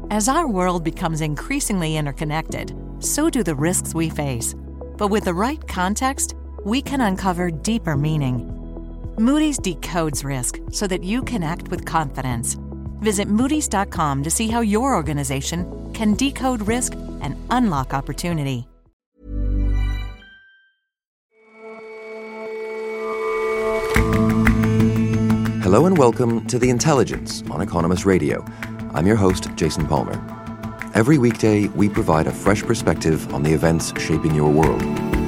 As our world becomes increasingly interconnected, so do the risks we face. But with the right context, we can uncover deeper meaning. Moody's decodes risk so that you can act with confidence. Visit Moody's.com to see how your organization can decode risk and unlock opportunity. Hello and welcome to The Intelligence on Economist Radio. I'm your host, Jason Palmer. Every weekday, we provide a fresh perspective on the events shaping your world.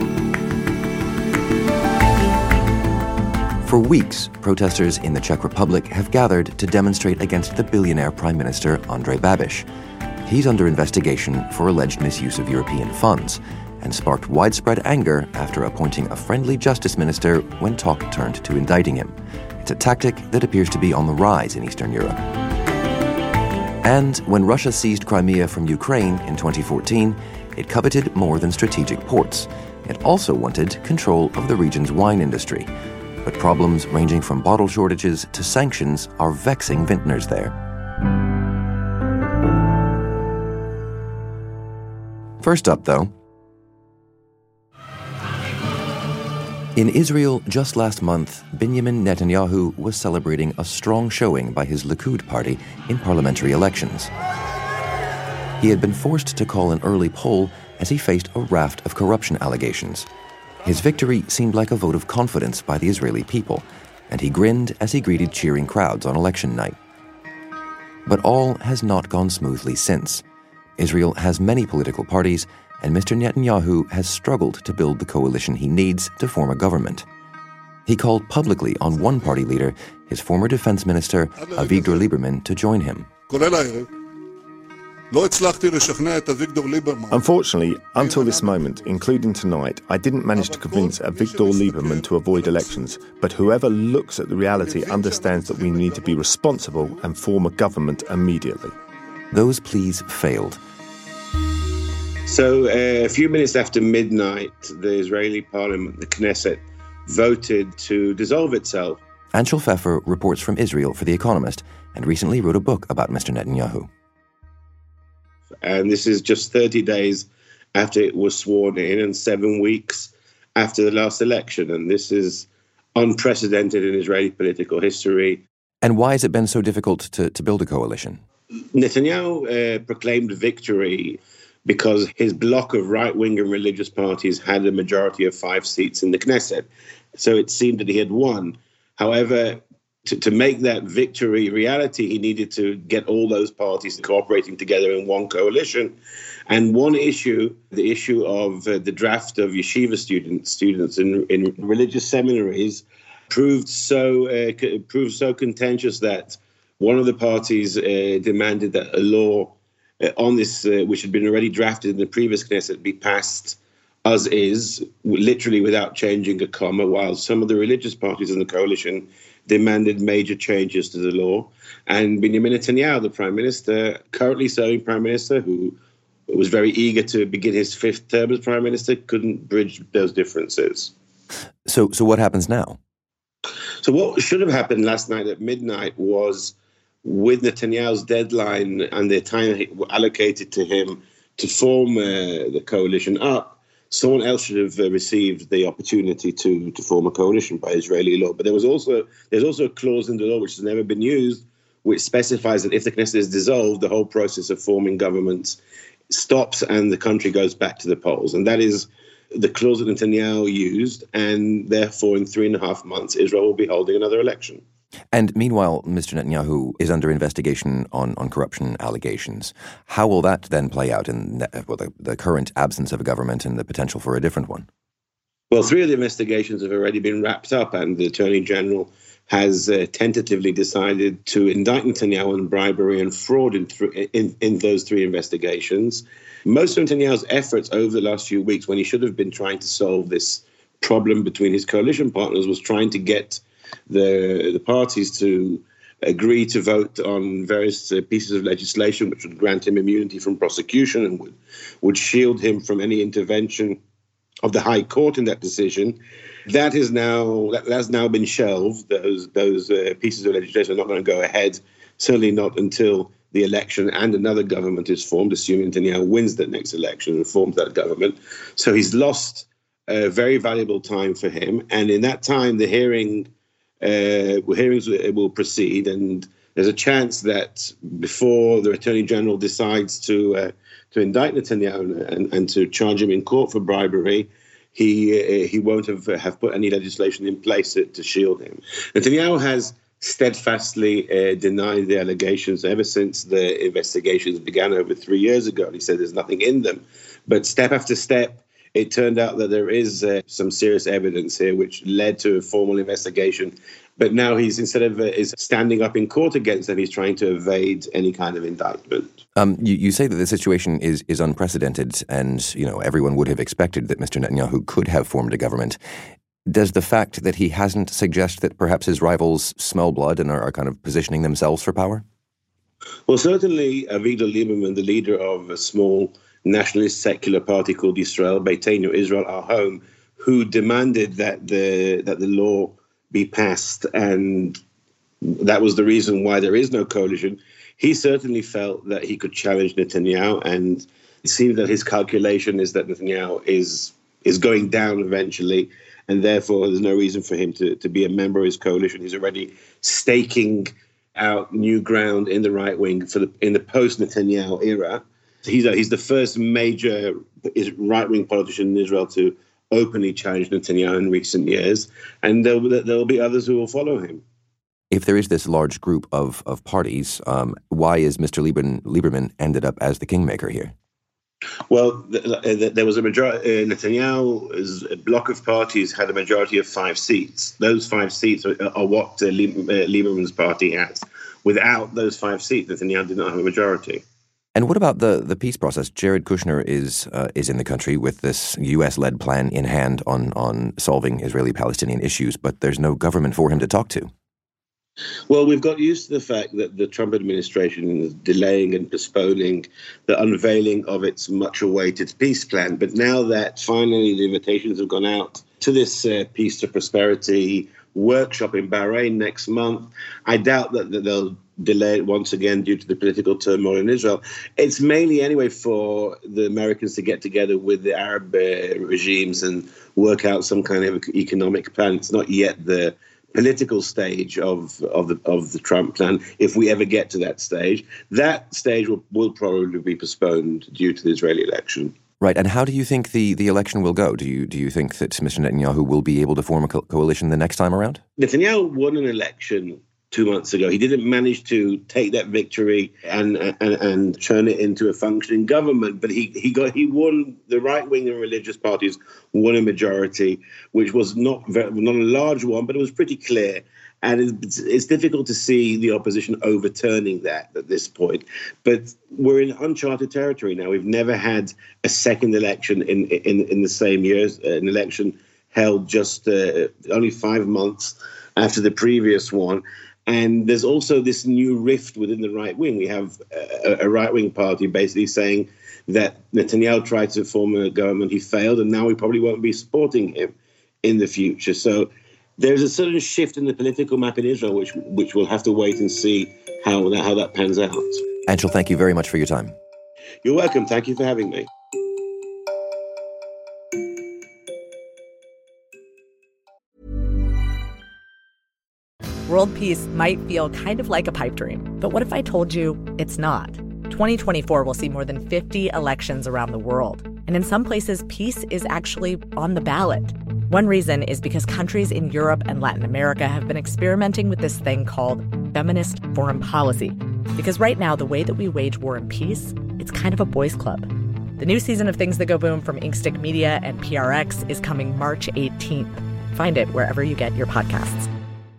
For weeks, protesters in the Czech Republic have gathered to demonstrate against the billionaire Prime Minister Andrej Babiš. He's under investigation for alleged misuse of European funds and sparked widespread anger after appointing a friendly justice minister when talk turned to indicting him. It's a tactic that appears to be on the rise in Eastern Europe. And when Russia seized Crimea from Ukraine in 2014, it coveted more than strategic ports. It also wanted control of the region's wine industry. But problems ranging from bottle shortages to sanctions are vexing vintners there. First up, though, in Israel just last month, Benjamin Netanyahu was celebrating a strong showing by his Likud party in parliamentary elections. He had been forced to call an early poll as he faced a raft of corruption allegations. His victory seemed like a vote of confidence by the Israeli people, and he grinned as he greeted cheering crowds on election night. But all has not gone smoothly since. Israel has many political parties, and Mr. Netanyahu has struggled to build the coalition he needs to form a government. He called publicly on one party leader, his former defense minister, Avigdor Lieberman, to join him. Unfortunately, until this moment, including tonight, I didn't manage to convince Avigdor Lieberman to avoid elections, but whoever looks at the reality understands that we need to be responsible and form a government immediately. Those pleas failed. So a few minutes after midnight, the Israeli parliament, the Knesset, voted to dissolve itself. Anshel Pfeffer reports from Israel for The Economist and recently wrote a book about Mr. Netanyahu. And this is just 30 days after it was sworn in and 7 weeks after the last election. And this is unprecedented in Israeli political history. And why has it been so difficult to build a coalition? Netanyahu proclaimed victory because his bloc of right-wing and religious parties had a majority of 5 seats in the Knesset. So it seemed that he had won. However, to make that victory reality, he needed to get all those parties cooperating together in one coalition. And one issue, the issue of the draft of yeshiva students in religious seminaries, proved so contentious that one of the parties demanded that a law on this, which had been already drafted in the previous Knesset, be passed as is, literally without changing a comma, while some of the religious parties in the coalition demanded major changes to the law. And Benjamin Netanyahu, the prime minister, currently serving prime minister, who was very eager to begin his 5th term as prime minister, couldn't bridge those differences. So what happens now? So what should have happened last night at midnight was, with Netanyahu's deadline and the time allocated to him to form the coalition up, someone else should have received the opportunity to form a coalition by Israeli law. But there's also a clause in the law which has never been used, which specifies that if the Knesset is dissolved, the whole process of forming governments stops and the country goes back to the polls. And that is the clause that Netanyahu used, and therefore in 3.5 months, Israel will be holding another election. And meanwhile, Mr. Netanyahu is under investigation on corruption allegations. How will that then play out in the current absence of a government and the potential for a different one? Well, 3 of the investigations have already been wrapped up, and the Attorney General has tentatively decided to indict Netanyahu on bribery and fraud in those 3 investigations. Most of Netanyahu's efforts over the last few weeks, when he should have been trying to solve this problem between his coalition partners, was trying to get the parties to agree to vote on various pieces of legislation which would grant him immunity from prosecution and would shield him from any intervention of the High Court in that decision. That has now been shelved. Those pieces of legislation are not going to go ahead, certainly not until the election and another government is formed, assuming Netanyahu wins the next election and forms that government. So he's lost very valuable time for him. And in that time, the hearings will proceed. And there's a chance that before the Attorney General decides to indict Netanyahu and to charge him in court for bribery, he won't have put any legislation in place to shield him. Netanyahu has steadfastly denied the allegations ever since the investigations began over 3 years ago. He said there's nothing in them. But step after step, it turned out that there is some serious evidence here which led to a formal investigation. But now he's, instead of is standing up in court against them, he's trying to evade any kind of indictment. You say that the situation is unprecedented, and everyone would have expected that Mr. Netanyahu could have formed a government. Does the fact that he hasn't suggest that perhaps his rivals smell blood and are kind of positioning themselves for power? Well, certainly Avigdor Lieberman, the leader of a small nationalist secular party called Yisrael Beitenu, Israel Our Home, who demanded that the law be passed, and that was the reason why there is no coalition. He certainly felt that he could challenge Netanyahu, and it seems that his calculation is that Netanyahu is going down eventually, and therefore there's no reason for him to be a member of his coalition. He's already staking out new ground in the right wing in the post-Netanyahu era. He's the first major right-wing politician in Israel to openly challenge Netanyahu in recent years, and there'll be others who will follow him. If there is this large group of parties, why is Mr. Lieberman ended up as the kingmaker here? Well, there was a majority. Netanyahu's bloc of parties had a majority of 5 seats. Those 5 seats are what Lieberman's party has. Without those 5 seats, Netanyahu did not have a majority. And what about the peace process? Jared Kushner is in the country with this U.S.-led plan in hand on solving Israeli-Palestinian issues, but there's no government for him to talk to. Well, we've got used to the fact that the Trump administration is delaying and postponing the unveiling of its much-awaited peace plan. But now that finally the invitations have gone out to this Peace to Prosperity workshop in Bahrain next month, I doubt that they'll delay it once again due to the political turmoil in Israel. It's mainly anyway for the Americans to get together with the Arab regimes and work out some kind of economic plan. It's not yet the political stage of the Trump plan. If we ever get to that stage will probably be postponed due to the Israeli election. Right, and how do you think the election will go? Do you think that Mr. Netanyahu will be able to form a coalition the next time around? Netanyahu won an election 2 months ago. He didn't manage to take that victory and turn it into a functioning government, but he won. The right wing and religious parties won a majority, which was not a large one, but it was pretty clear. And it's difficult to see the opposition overturning that at this point. But we're in uncharted territory now. We've never had a second election in the same year, an election held just only 5 months after the previous one. And there's also this new rift within the right wing. We have a right-wing party basically saying that Netanyahu tried to form a government, he failed, and now we probably won't be supporting him in the future. So there's a certain shift in the political map in Israel, which we'll have to wait and see how that pans out. Anshel, thank you very much for your time. You're welcome. Thank you for having me. World peace might feel kind of like a pipe dream, but what if I told you it's not? 2024 will see more than 50 elections around the world, and in some places, peace is actually on the ballot. One reason is because countries in Europe and Latin America have been experimenting with this thing called feminist foreign policy. Because right now, the way that we wage war and peace, it's kind of a boys' club. The new season of Things That Go Boom from Inkstick Media and PRX is coming March 18th. Find it wherever you get your podcasts.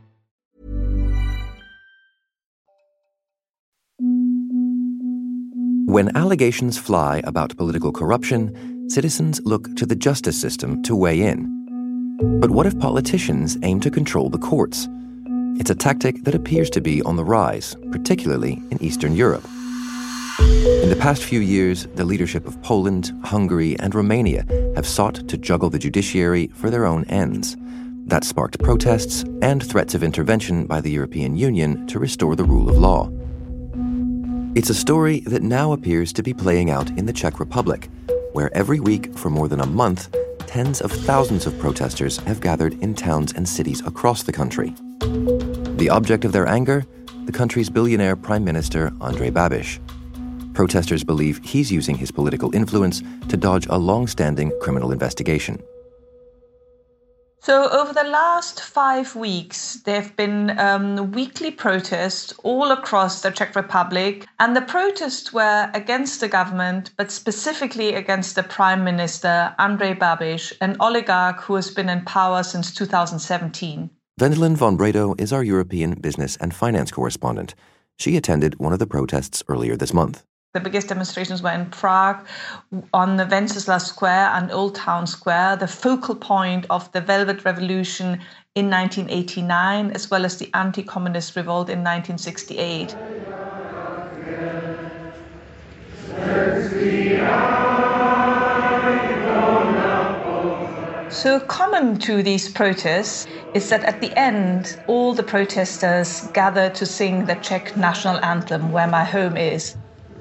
When allegations fly about political corruption, citizens look to the justice system to weigh in. But what if politicians aim to control the courts? It's a tactic that appears to be on the rise, particularly in Eastern Europe. In the past few years, the leadership of Poland, Hungary, and Romania have sought to juggle the judiciary for their own ends. That sparked protests and threats of intervention by the European Union to restore the rule of law. It's a story that now appears to be playing out in the Czech Republic, where every week for more than a month, tens of thousands of protesters have gathered in towns and cities across the country. The object of their anger? The country's billionaire Prime Minister Andrej Babiš. Protesters believe he's using his political influence to dodge a long-standing criminal investigation. So over the last 5 weeks, there have been weekly protests all across the Czech Republic. And the protests were against the government, but specifically against the Prime Minister, Andrej Babiš, an oligarch who has been in power since 2017. Wendelin von Bredow is our European business and finance correspondent. She attended one of the protests earlier this month. The biggest demonstrations were in Prague, on the Wenceslas Square and Old Town Square, the focal point of the Velvet Revolution in 1989, as well as the anti-communist revolt in 1968. So common to these protests is that at the end, all the protesters gather to sing the Czech national anthem, Where My Home Is.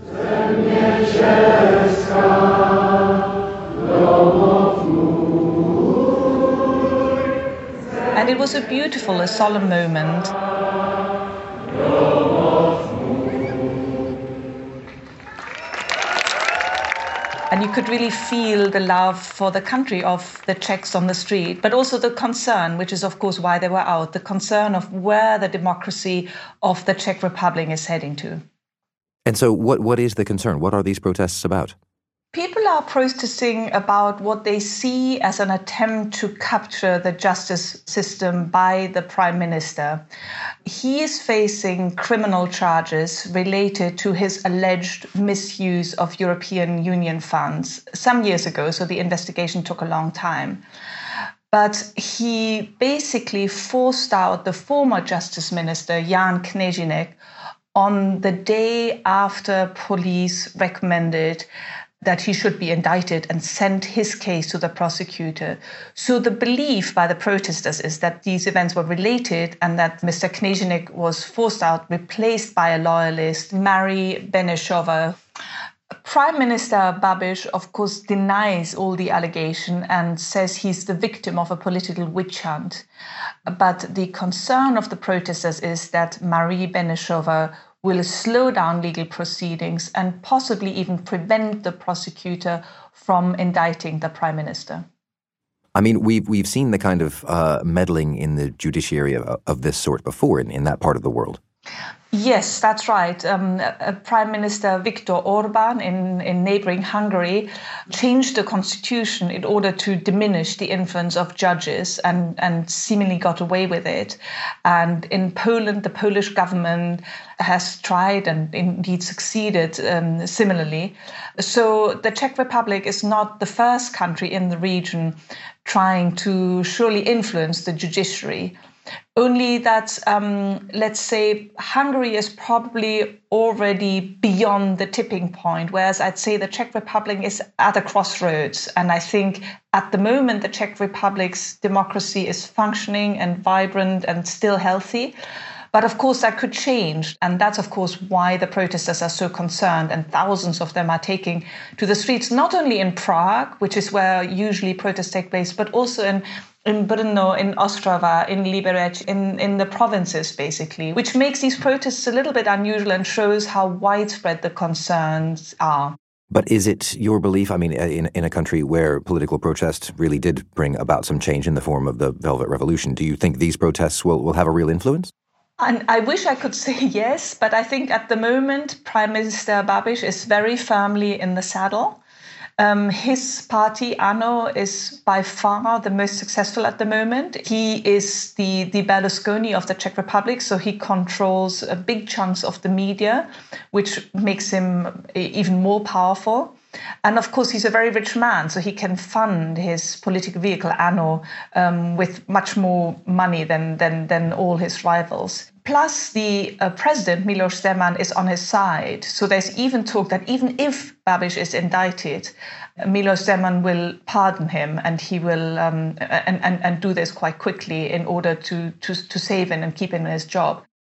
And it was a beautiful, a solemn moment. And you could really feel the love for the country of the Czechs on the street, but also the concern, which is, of course, why they were out, the concern of where the democracy of the Czech Republic is heading to. And so what is the concern? What are these protests about? People are protesting about what they see as an attempt to capture the justice system by the Prime Minister. He is facing criminal charges related to his alleged misuse of European Union funds some years ago, so the investigation took a long time. But he basically forced out the former Justice Minister, Jan Kněžínek, on the day after police recommended that he should be indicted and sent his case to the prosecutor. So the belief by the protesters is that these events were related and that Mr. Kněžínek was forced out, replaced by a loyalist, Marie Benešová. Prime Minister Babiš, of course, denies all the allegation and says he's the victim of a political witch hunt. But the concern of the protesters is that Marie Benešová will slow down legal proceedings and possibly even prevent the prosecutor from indicting the Prime Minister. I mean, we've seen the kind of meddling in the judiciary of this sort before in that part of the world. Yes, that's right. Prime Minister Viktor Orbán in neighboring Hungary changed the constitution in order to diminish the influence of judges and seemingly got away with it. And in Poland, the Polish government has tried and indeed succeeded similarly. So the Czech Republic is not the first country in the region trying to surely influence the judiciary. Only that, let's say, Hungary is probably already beyond the tipping point, whereas I'd say the Czech Republic is at a crossroads. And I think at the moment, the Czech Republic's democracy is functioning and vibrant and still healthy. But of course, that could change. And that's, of course, why the protesters are so concerned. And thousands of them are taking to the streets, not only in Prague, which is where usually protests take place, but also in Brno, in Ostrava, in Liberec, in the provinces, basically, which makes these protests a little bit unusual and shows how widespread the concerns are. But is it your belief, I mean, in a country where political protest really did bring about some change in the form of the Velvet Revolution, do you think these protests will have a real influence? And I wish I could say yes, but I think at the moment, Prime Minister Babiš is very firmly in the saddle. His party, ANO, is by far the most successful at the moment. He is the Berlusconi of the Czech Republic, so he controls big chunks of the media, which makes him even more powerful. And of course, he's a very rich man, so he can fund his political vehicle, ANO, with much more money than all his rivals. Plus, the president, Miloš Zeman, is on his side. So there's even talk that even if Babiš is indicted, Miloš Zeman will pardon him, and he will and do this quite quickly in order to save him and keep him in his job.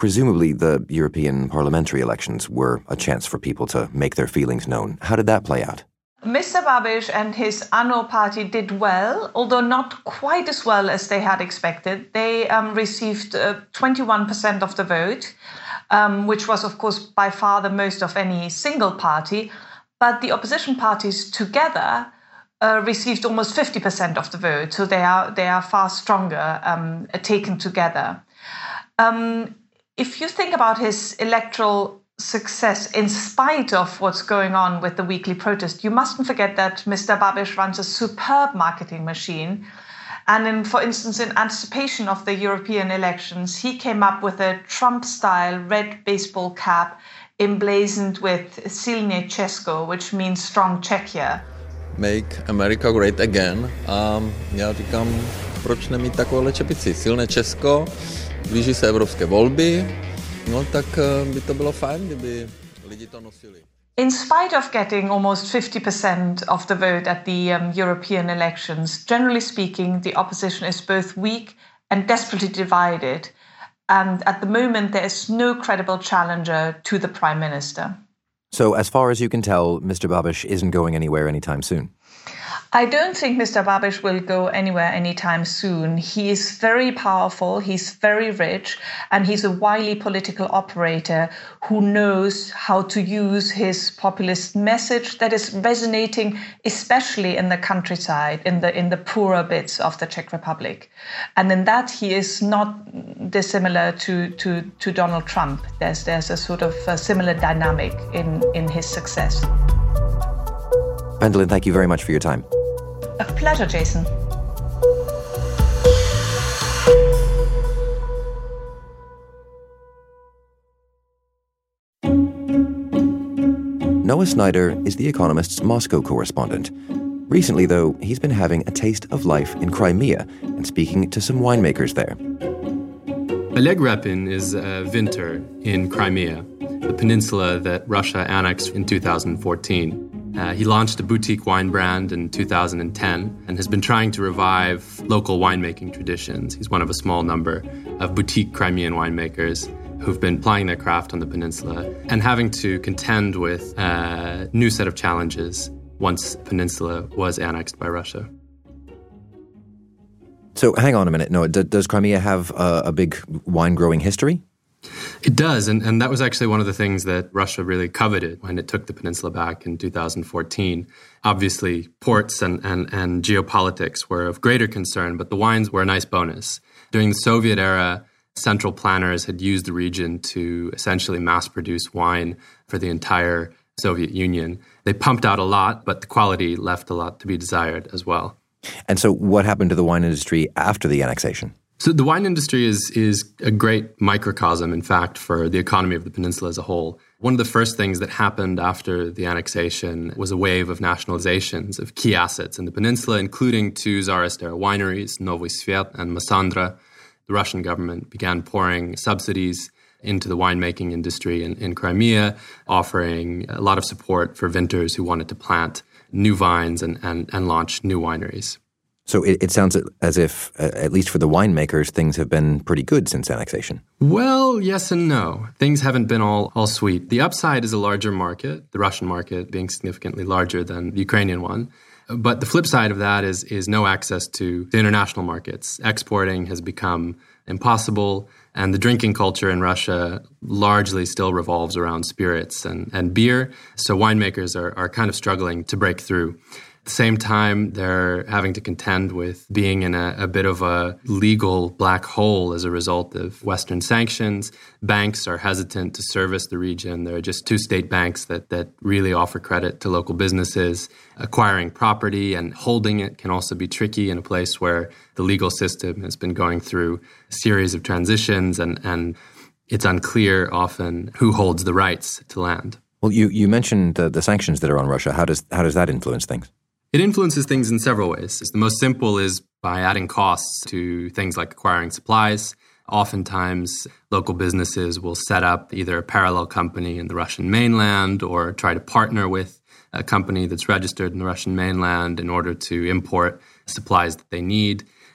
Presumably the European parliamentary elections were a chance for people to make their feelings known. How did that play out? Mr. Babiš and his ANO party did well, although not quite as well as they had expected. They received 21% of the vote, which was, of course, by far the most of any single party. But the opposition parties together received almost 50% of the vote, so they are far stronger taken together. If you think about his electoral success, in spite of what's going on with the weekly protest, you mustn't forget that Mr. Babiš runs a superb marketing machine. And for instance, in anticipation of the European elections, he came up with a Trump-style red baseball cap emblazoned with Silné Česko, which means strong Czechia. Make America great again. Já říkám, proč nemít takovouhle čepici? Silné Česko, blíží se evropské volby, no tak by to bylo fajn, kdyby lidi to nosili. In spite of getting almost 50% of the vote at the European elections, generally speaking, the opposition is both weak and desperately divided. And at the moment, there is no credible challenger to the prime minister. So as far as you can tell, Mr. Babiš isn't going anywhere anytime soon. I don't think Mr. Babiš will go anywhere anytime soon. He is very powerful, he's very rich, and he's a wily political operator who knows how to use his populist message that is resonating, especially in the countryside, in the poorer bits of the Czech Republic. And in that, he is not dissimilar to Donald Trump. There's a sort of a similar dynamic in his success. Wendelin, thank you very much for your time. A pleasure, Jason. Noah Snyder is The Economist's Moscow correspondent. Recently, though, he's been having a taste of life in Crimea and speaking to some winemakers there. Oleg Repin is a vintner in Crimea, the peninsula that Russia annexed in 2014. He launched a boutique wine brand in 2010 and has been trying to revive local winemaking traditions. He's one of a small number of boutique Crimean winemakers who've been plying their craft on the peninsula and having to contend with a new set of challenges once the peninsula was annexed by Russia. So hang on a minute. No, does Crimea have a big wine-growing history? It does, and that was actually one of the things that Russia really coveted when it took the peninsula back in 2014. Obviously, ports and geopolitics were of greater concern, but the wines were a nice bonus. During the Soviet era, central planners had used the region to essentially mass-produce wine for the entire Soviet Union. They pumped out a lot, but the quality left a lot to be desired as well. And so what happened to the wine industry after the annexation? So the wine industry is a great microcosm, in fact, for the economy of the peninsula as a whole. One of the first things that happened after the annexation was a wave of nationalizations of key assets in the peninsula, including two Tsarist-era wineries, Novy Svet and Massandra. The Russian government began pouring subsidies into the winemaking industry in Crimea, offering a lot of support for vintners who wanted to plant new vines and launch new wineries. So it sounds as if, at least for the winemakers, things have been pretty good since annexation. Well, yes and no. Things haven't been all sweet. The upside is a larger market, the Russian market being significantly larger than the Ukrainian one. But the flip side of that is no access to the international markets. Exporting has become impossible, and the drinking culture in Russia largely still revolves around spirits and beer. So winemakers are kind of struggling to break through. At the same time, they're having to contend with being in a bit of a legal black hole as a result of Western sanctions. Banks are hesitant to service the region. There are just two state banks that really offer credit to local businesses. Acquiring property and holding it can also be tricky in a place where the legal system has been going through a series of transitions and it's unclear often who holds the rights to land. Well, you mentioned the sanctions that are on Russia. How does that influence things? It influences things in several ways. The most simple is by adding costs to things like acquiring supplies. Oftentimes, local businesses will set up either a parallel company in the Russian mainland or try to partner with a company that's registered in the Russian mainland in order to import supplies that they need.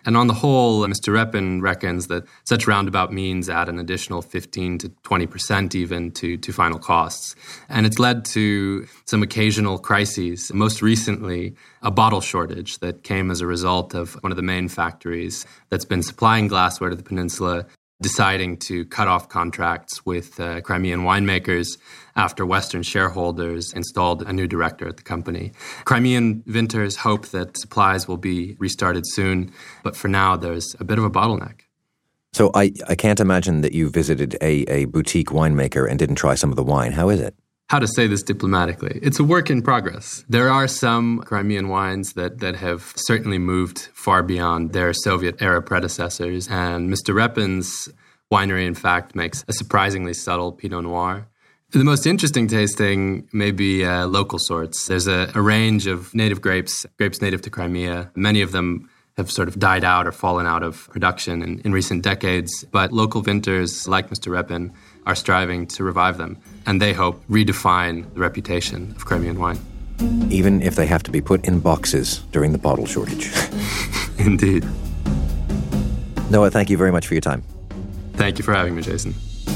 And on the whole, Mr. Repin reckons that such roundabout means add an additional 15 to 20% even to final costs. And it's led to some occasional crises, most recently a bottle shortage that came as a result of one of the main factories that's been supplying glassware to the peninsula deciding to cut off contracts with Crimean winemakers after Western shareholders installed a new director at the company. Crimean vintners hope that supplies will be restarted soon, but for now there's a bit of a bottleneck. So I can't imagine that you visited a boutique winemaker and didn't try some of the wine. How is it? How to say this diplomatically? It's a work in progress. There are some Crimean wines that have certainly moved far beyond their Soviet-era predecessors, and Mr. Repin's winery, in fact, makes a surprisingly subtle Pinot Noir. The most interesting tasting may be local sorts. There's a range of native grapes native to Crimea. Many of them have sort of died out or fallen out of production in recent decades, but local vintners like Mr. Repin are striving to revive them, and they hope redefine the reputation of Crimean wine. Even if they have to be put in boxes during the bottle shortage. Indeed. Noah, thank you very much for your time. Thank you for having me, Jason.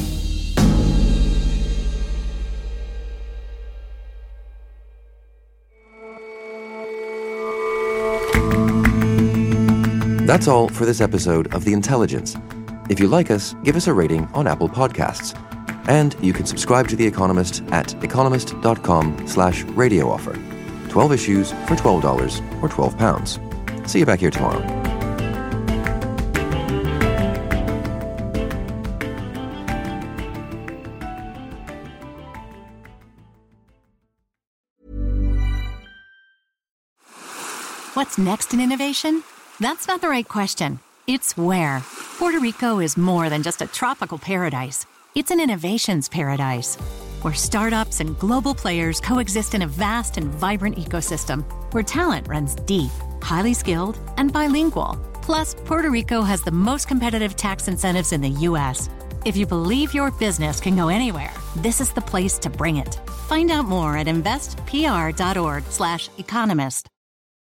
That's all for this episode of The Intelligence. If you like us, give us a rating on Apple Podcasts. And you can subscribe to The Economist at economist.com/radio offer. 12 issues for $12 or £12. See you back here tomorrow. What's next in innovation? That's not the right question. It's where. Puerto Rico is more than just a tropical paradise. It's an innovations paradise, where startups and global players coexist in a vast and vibrant ecosystem, where talent runs deep, highly skilled, and bilingual. Plus, Puerto Rico has the most competitive tax incentives in the U.S. If you believe your business can go anywhere, this is the place to bring it. Find out more at investpr.org/economist.